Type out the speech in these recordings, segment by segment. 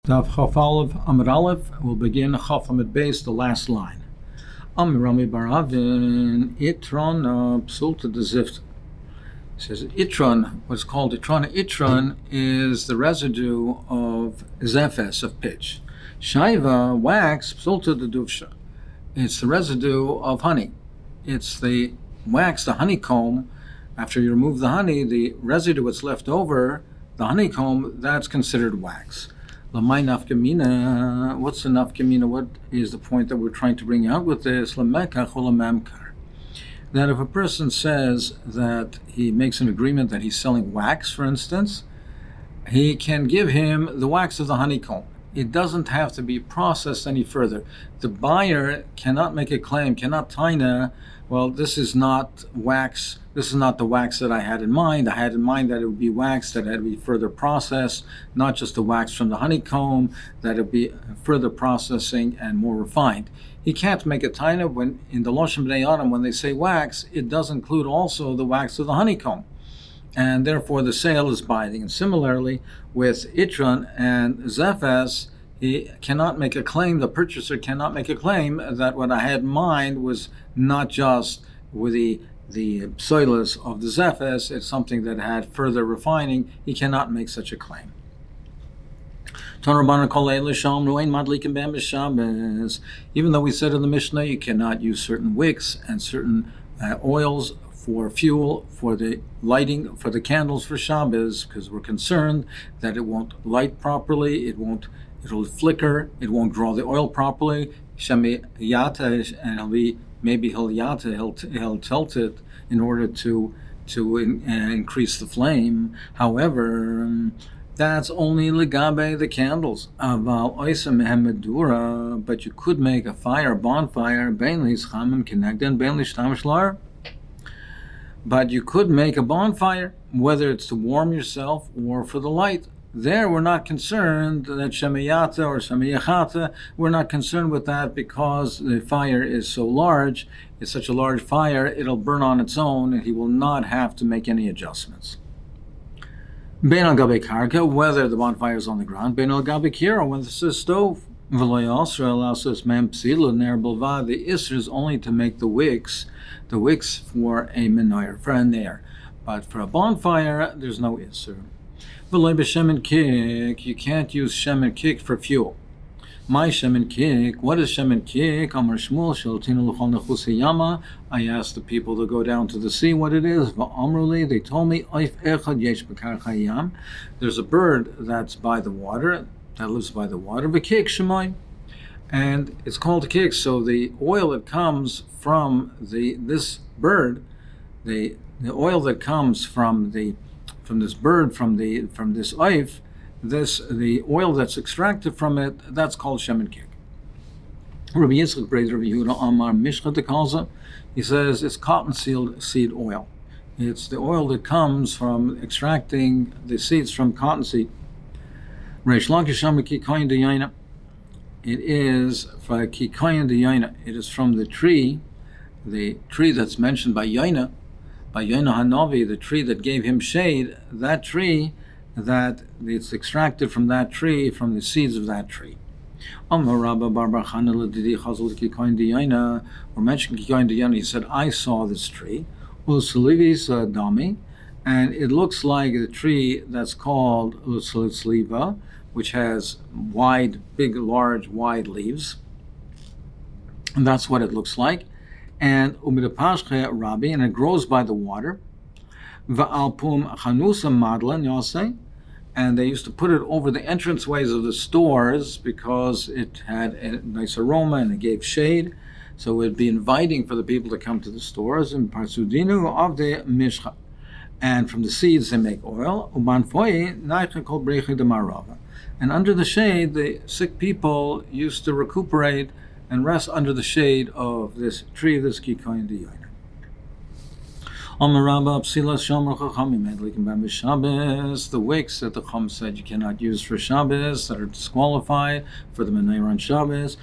Daf Chaf Aleph Amud Aleph will begin Chaf Amud Beis, the last line. Rami Bar Avin Itron Psulta de Zift. Says Itron, what's called Itron. Itron is the residue of zephes, of pitch. Shaiva, wax, Psulta de Duvsha. It's the residue of honey. It's the wax, the honeycomb. After you remove the honey, the residue that's left over, the honeycomb, that's considered wax. Lamai nafkamina. What's the nafkamina? What is the point that we're trying to bring out with this? Lamekach ulamamkar. That if a person says that he makes an agreement that he's selling wax, for instance, he can give him the wax of the honeycomb. It doesn't have to be processed any further. The buyer cannot make a claim, cannot taina, well, this is not wax, this is not the wax that I had in mind. I had in mind that it would be wax that had to be further processed, not just the wax from the honeycomb, that it would be further processing and more refined. He can't make a taina when, in the Loshem Bnei Adam, when they say wax, it does include also the wax of the honeycomb. And therefore the sale is binding. And similarly, with Itron and Zephes, he cannot make a claim, the purchaser cannot make a claim that what I had in mind was not just with the psoilus of the Zephes, it's something that had further refining. He cannot make such a claim. Even though we said in the Mishnah you cannot use certain wicks and certain oils for fuel, for the lighting, for the candles for Shabbos, because we're concerned that it won't light properly, it'll flicker, it won't draw the oil properly. Shemiyata, and he'll tilt it in order to increase the flame. However, that's only legabe the candles. Aval oisem hemedura, but you could make a fire, bonfire, bein lischamim kinegden, bein lishtam shlar. But you could make a bonfire, whether it's to warm yourself or for the light. There, we're not concerned that Shemiyata or Shemiyachata, we're not concerned with that because the fire is so large, it's such a large fire, it'll burn on its own and he will not have to make any adjustments. Bein al gabe karka, whether the bonfire is on the ground, bein al gabe kira, whether it's a stove. V'lo yasra alasos mem psila ner bilvad, the isra is only to make the wicks for a menorah, for a ner. But for a bonfire, there's no isra. V'lo b'shemen kik, you can't use shemen kik for fuel. My shemen kik, what is shemen kik? Amar Shmuel sheltinu l'chol nechus hayama. I asked the people to go down to the sea what it is. V'amruli, they told me, oif echad yesh b'kar hayam. There's a bird that's by the water, that lives by the water, v'kik shemai. And it's called kik, so the oil that comes from this bird, the oil that comes from this bird, from this oif, the oil that's extracted from it, that's called shemen kik. Rabbi Yitzchak Breder Rabbi Yehuda Amar Mishcha Dekalza, he says it's cotton seed oil. It's the oil that comes from extracting the seeds from cotton seed. Reish Lakish Amar Kikayin Deyaina. It is for Kikayin Deyaina. It is from the tree that's mentioned by Yaina Hanavi, the tree that gave him shade, that tree, that it's extracted from that tree, from the seeds of that tree. Amar Rabba Bar Bar Chana L'Didi Chazal Kikayin Deyaina, or mentioned Kikayin Deyaina, he said, I saw this tree, Ulusalivis Dami, and it looks like the tree that's called Ulusaliva, which has large, wide leaves. And that's what it looks like. And umidapashche Rabbi, and it grows by the water. Va'alpum chanusa madlan yase, and they used to put it over the entranceways of the stores because it had a nice aroma and it gave shade. So it would be inviting for the people to come to the stores. And parsudinu of the mishcha, and from the seeds they make oil. Ubanfoye naicha kol brechi de marava, and under the shade the sick people used to recuperate and rest under the shade of this tree, this kikayin diyaina. The wicks that the Chum said you cannot use for Shabbos, that are disqualified for the menorah on Shabbos,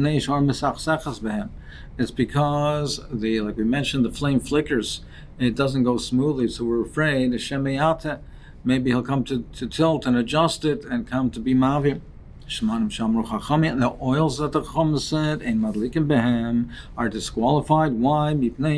it's because like we mentioned, the flame flickers. It doesn't go smoothly, so we're afraid the Shemiyata, maybe he'll come to tilt and adjust it and come to be mavir. And the oils that the Chacham said in Madlikim Behem are disqualified. Why?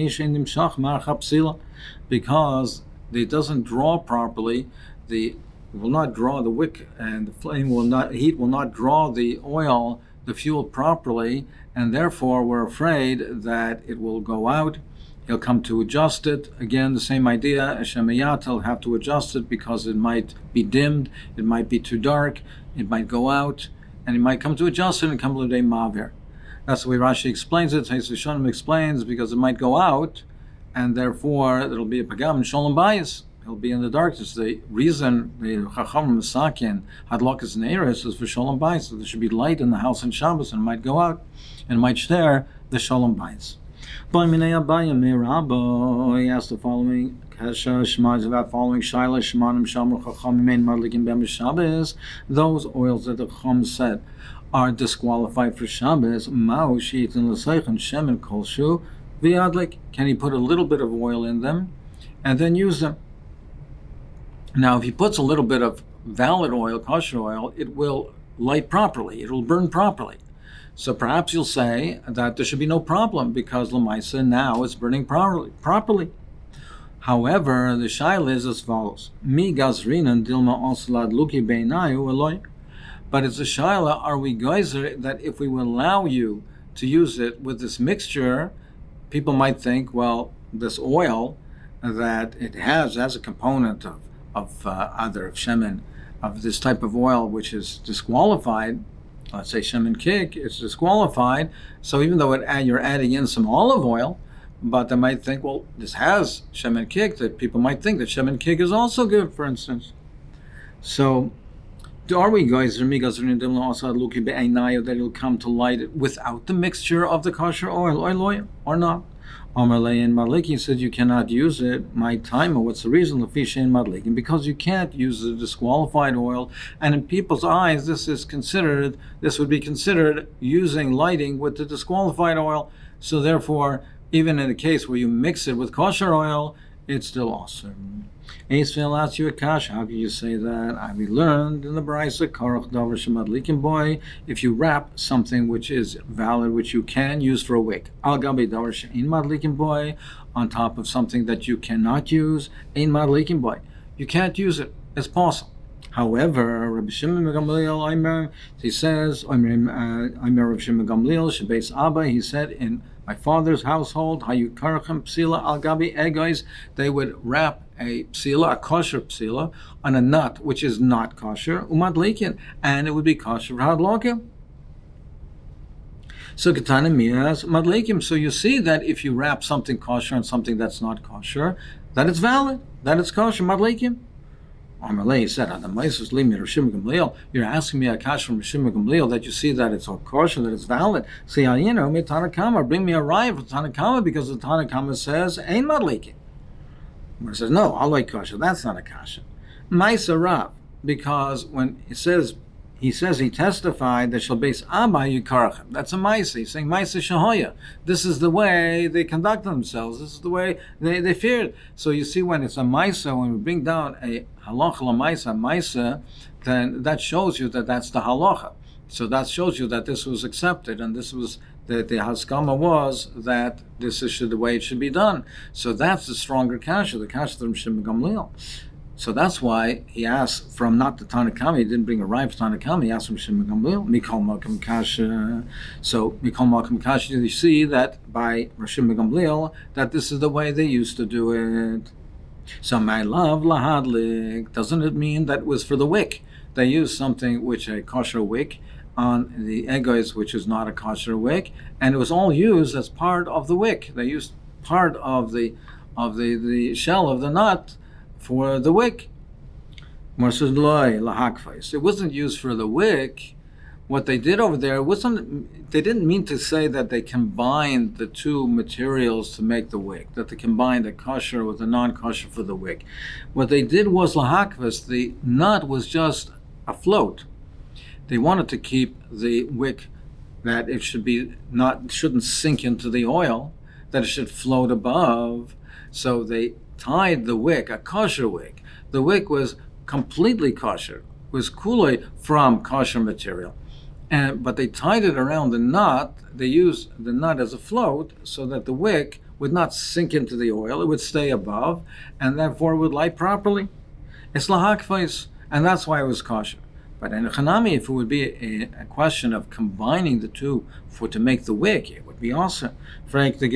Because it doesn't draw properly. It will not draw the wick, and the heat will not draw the oil, the fuel properly, and therefore we're afraid that it will go out. He'll come to adjust it. Again, the same idea. Shemayat, he'll have to adjust it because it might be dimmed, it might be too dark, it might go out, and he might come to adjust it and come to the Mavir. That's the way Rashi explains it. Tais Rishonim explains because it might go out, and therefore it'll be a pagam and shalom bayis. He'll be in the darkness. The reason the Chacham Masakin Hadlakas Neiris is for shalom bayis. So there should be light in the house on Shabbos, and it might go out, and it might share the shalom bayis. He asked the following Kesha Shemaz about following Shaila Shemanim Shamru Chacham Mein Madlikim Bem Shabbos. Those oils that the Chacham said are disqualified for Shabbos. Ma'u She'etin L'Seichen Shemen Kolshu V'Yadlik. Can he put a little bit of oil in them and then use them? Now, if he puts a little bit of valid oil, kosher oil, it will light properly. It will burn properly. So perhaps you'll say that there should be no problem because Lamaisa now is burning properly. However, the shaila is as follows: Mi gazrinan dilma oslad luki beinayu eloy. But it's a shaila: are we geyser that if we will allow you to use it with this mixture, people might think, well, this oil that it has as a component of shemen, of this type of oil which is disqualified. Let's say shemen kik, it's disqualified. So even though you're adding in some olive oil, but they might think, well, this has shemen kik, that people might think that shemen kik is also good, for instance. So, are we guys that it'll come to light without the mixture of the kosher oil or not? Amalei and Madlikin said you cannot use it. My timer, what's the reason? Lafisha and Madlikin, because you can't use the disqualified oil, and in people's eyes, this would be considered using lighting with the disqualified oil. So therefore, even in a case where you mix it with kosher oil, it's still awesome. Eisvil asks you a kash. How can you say that? We learned in the Brisa, Karach Davar Shemadlikin boy, if you wrap something which is valid, which you can use for a wick, Al Gabi Davar Shein Madlikin boy, on top of something that you cannot use, Ein Madlikin boy. You can't use it. It's possible. However, Rabbi Shimon Gamliel, he says, Aimer Rabbi Shimon Gamliel, Shebeis Abba, he said, in my father's household, Hayukarchem Psila Al Gabi Egais, they would wrap a psila, a kosher psila, on a nut which is not kosher, umadlikin, and it would be kosher hadlokim. So Ketana Mias Madlikim. So you see that if you wrap something kosher on something that's not kosher, that it's valid, that it's kosher, Madlikim. Amalei said, you're asking me a kash from Rishim Gamliel that you see that it's all kosher, that it's valid. Say, Tanakama, bring me a raya from Tanakama because the Tanakama says, ain't Madlikim. He says, no, I like kosher. That's not a kasha. Maisa Rav, because when he says he testified that shall base Abba Yukarchem. That's a Maisa. He's saying Maisa Shahoya. This is the way they conduct themselves. This is the way they feared. So you see, when it's a Maisa, when we bring down a halacha Maisa, then that shows you that that's the halacha. So that shows you that this was accepted, and this was the haskama was that this is the way it should be done. So that's the stronger kasha, the kasha from Shimon Gamliel. So that's why he asked from not the Tanakama, he didn't bring a rhyme for Tanakama, he asked from Shimon Gamliel, Mikol Malkam Kasha. So Mikol Malkam Kasha, you see that by Shimon Gamliel, that this is the way they used to do it. So my love lahadlik, doesn't it mean that it was for the wick? They used something which a kosher wick on the egos, which is not a kosher wick, and it was all used as part of the wick. They used part of the shell of the nut for the wick. It wasn't used for the wick. What they did over there they didn't mean to say that they combined the two materials to make the wick, that they combined the kosher with the non-kosher for the wick. What they did was lahakvas, the nut was just afloat. They wanted to keep the wick, that it shouldn't sink into the oil, that it should float above. So they tied the wick, a kosher wick. The wick was completely kosher, was kulei from kosher material. but they tied it around the nut. They used the nut as a float so that the wick would not sink into the oil. It would stay above, and therefore would light properly. It's lahakvais, and that's why it was kosher. But in Hanami, if it would be a question of combining the two to make the wick, it would be also. So why should the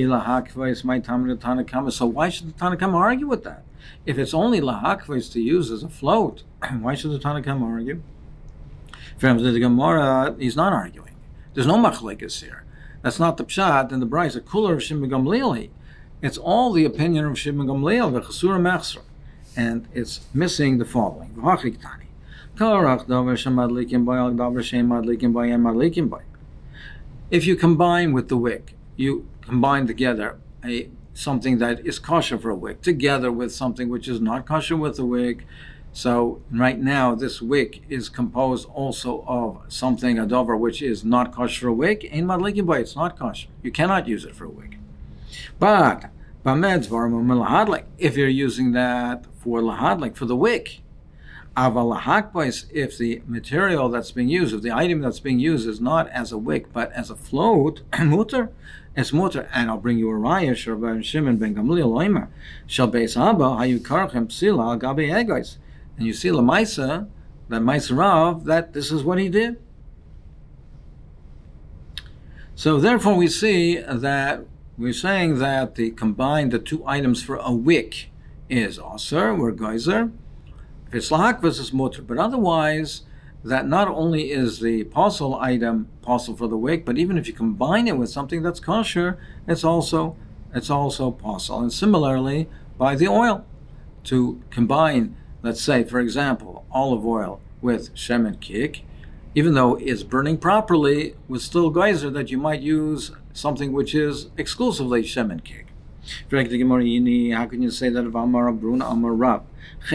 Tanakhama argue with that? If it's only lahakvais to use as a float, why should the Tanakhama argue? From the Gemara, he's not arguing. There's no machlekes here. That's not the pshat and the brayso. Cooler of Shimon Gamliel. It's all the opinion of Shimon Gamliel, the Chasura Mechsra, and it's missing the following. If you combine with the wick, you combine together something that is kosher for a wick, together with something which is not kosher with the wick. So right now, this wick is composed also of something, a dover, which is not kosher for a wick. It's not kosher. You cannot use it for a wick. But if you're using that for lahadlik, for the wick, if the material that's being used, if the item that's being used is not as a wick but as a float, mutter, it's mutter. And I'll bring you a raya, Shimon ben Gamliel loimer, shal beis abba hayukarchem psila al gabe egos. And you see Lamaisa, that Maisa Rav, that this is what he did. So therefore we see that we're saying that the two items for a wick is Aser, or Geyser. If it's Lahakvas, it's Mutter. But otherwise, that not only is the apostle item apostle for the wick, but even if you combine it with something that's kosher, it's also apostle. And similarly, by the oil, to combine, let's say, for example, olive oil with shemen kik, even though it's burning properly, with still geyser that you might use something which is exclusively shemen kik. How can you say that of Amar Bruna Amar Rab?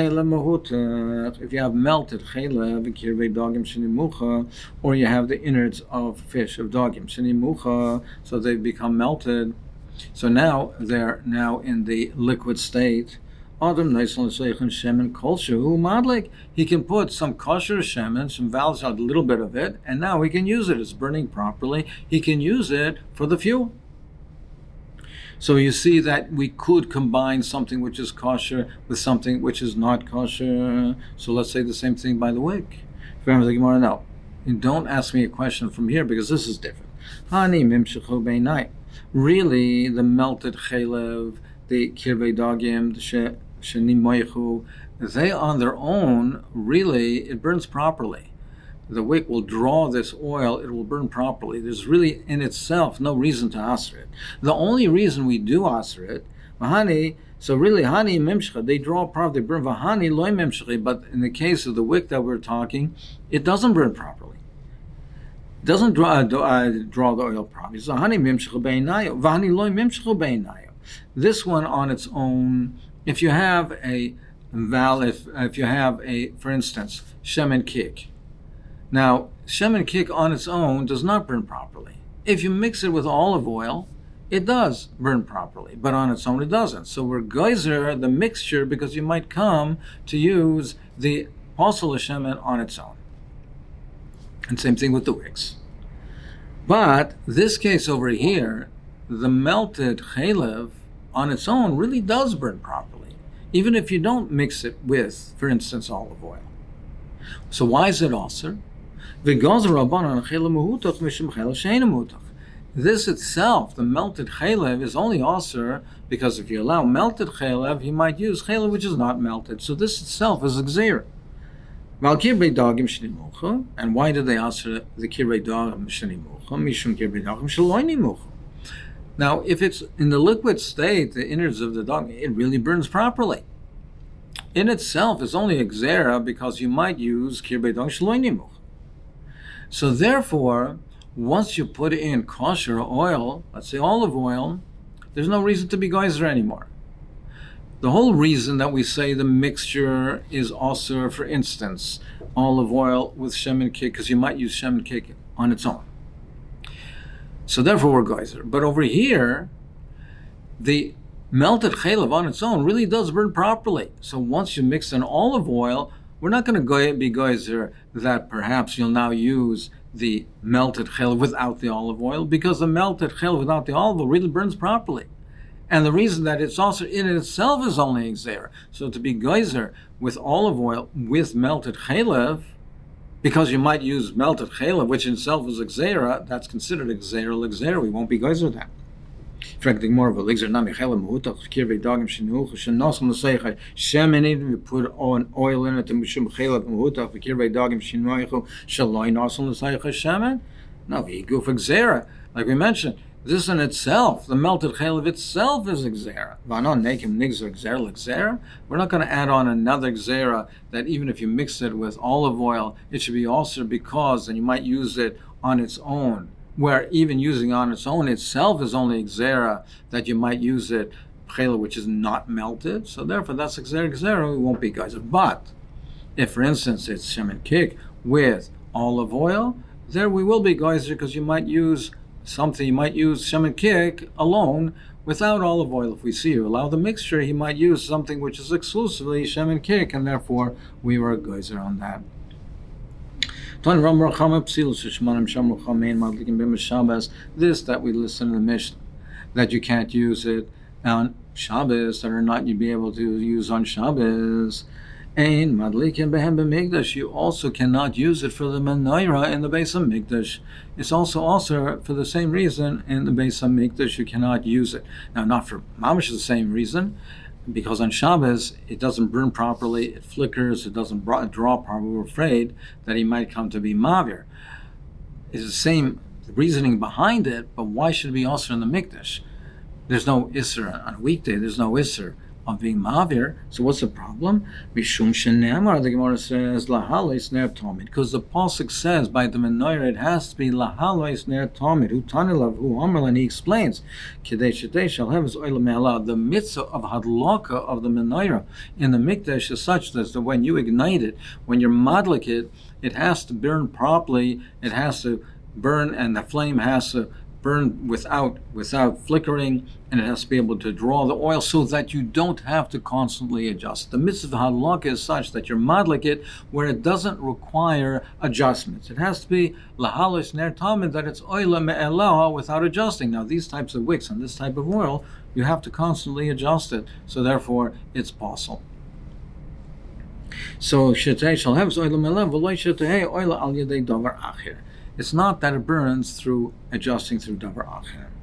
If you have melted chaylev, or you have the innards of fish, of dogim, so they become melted. So now they're in the liquid state. Adam shemen kolshu madlik. He can put some kosher shemen, some valves out, a little bit of it, and now he can use it. It's burning properly. He can use it for the fuel. So you see that we could combine something which is kosher with something which is not kosher. So let's say the same thing by the wick. No, and don't ask me a question from here because this is different. Really, the melted chaylev, the kirbei dagim, the shenim moichu, they on their own, really, it burns properly. The wick will draw this oil, it will burn properly. There's really, in itself, no reason to aser it. The only reason we do aser it, mahani, so really, hani mimshcha, they draw properly, they burn vahani loy mimshcha, but in the case of the wick that we're talking, it doesn't burn properly. It doesn't draw the oil properly. So hani mimshcha beinayo, vahani loy mimshcha beinayo. This one on its own, if you have if you have for instance, shemen kik. Now, shemen kik on its own does not burn properly. If you mix it with olive oil, it does burn properly, but on its own it doesn't. So we're geyser the mixture because you might come to use the apostle shemen on its own. And same thing with the wicks. But this case over here, the melted chaylev on its own really does burn properly, even if you don't mix it with, for instance, olive oil. So why is it aser? This itself, the melted chaylev, is only aser because if you allow melted chaylev, you might use chaylev which is not melted. So this itself is a gzeira. And why did they aser the kirbei dagim shenimucha? Mishum kirbei dagim shelo nimucha. Now, if it's in the liquid state, the innards of the dog, it really burns properly. In itself, it's only a gzera because you might use kirbei dagim shelo nimucha. So therefore, once you put in kosher oil, let's say olive oil, there's no reason to be geyser anymore. The whole reason that we say the mixture is also, for instance, olive oil with shemen kik, because you might use shemen kik on its own. So therefore we're geyser. But over here, the melted chaylev on its own really does burn properly. So once you mix in olive oil, we're not going to be geyser that perhaps you'll now use the melted chel without the olive oil, because the melted chel without the olive oil really burns properly. And the reason that it's also in itself is only gzeira. So to be geyser with olive oil with melted chelev, because you might use melted chelev, which in itself is a gzeira, that's considered a gzeira. We won't be geyser then. Frankly, more of a ligzer nami chelev muhutach kirvei dagim shinuch shenosam l'seicha shemen. We put on oil in it and mishum chelev muhutach kirvei dagim shinuch shaloi nosam l'seicha shemen. No, we go for gzeira, like we mentioned. This in itself, the melted chelev itself is a gzera. We're not going to add on another gzera that even if you mix it with olive oil, it should be also because, and you might use it on its own, where even using on its own itself is only a gzera, that you might use it, chelev, which is not melted. So therefore, that's a gzera, we won't be geyser. But if, for instance, it's shemen kik with olive oil, there we will be geyser, because you might use shemen kik alone without olive oil. If we see you allow the mixture, he might use something which is exclusively shemen kik, and therefore we were a geyser on that. This that we listen to the Mishnah, that you can't use it on Shabbos, that are not you'd be able to use on Shabbos. Ein madlikin behem b'mikdash. You also cannot use it for the menorah in the Beis HaMikdash. It's also for the same reason in the Beis HaMikdash you cannot use it. Now, not for mamish the same reason, because on Shabbos it doesn't burn properly, it flickers, it doesn't draw properly. We're afraid that he might come to be mavir. It's the same reasoning behind it, but why should it be also in the Mikdash? There's no isser on a weekday. There's no isser of being mavir. So what's the problem? Mishum shenemar, the Gemara says lahalois ner tomid, because the pasuk says by the menorah it has to be lahalois ner tomid. Who tanilav who amrlan, and he explains kidei shetei shall have his oil me'ala. The mitzvah of hadlaka of the menorah in the mikdash is such that when you ignite it, when you're madlik it, it has to burn properly. It has to burn, and the flame has to burn without flickering, and it has to be able to draw the oil so that you don't have to constantly adjust. The mitzvah of halakha is such that you're madlik it where it doesn't require adjustments. It has to be lahalis ner tamid, that it's oila me'elah without adjusting. Now these types of wicks and this type of oil, you have to constantly adjust it, so therefore it's possible. So shetei shall have oila me'elah v'lo shetei oila al yedei davar acher. It's not that it burns through adjusting through davar acher.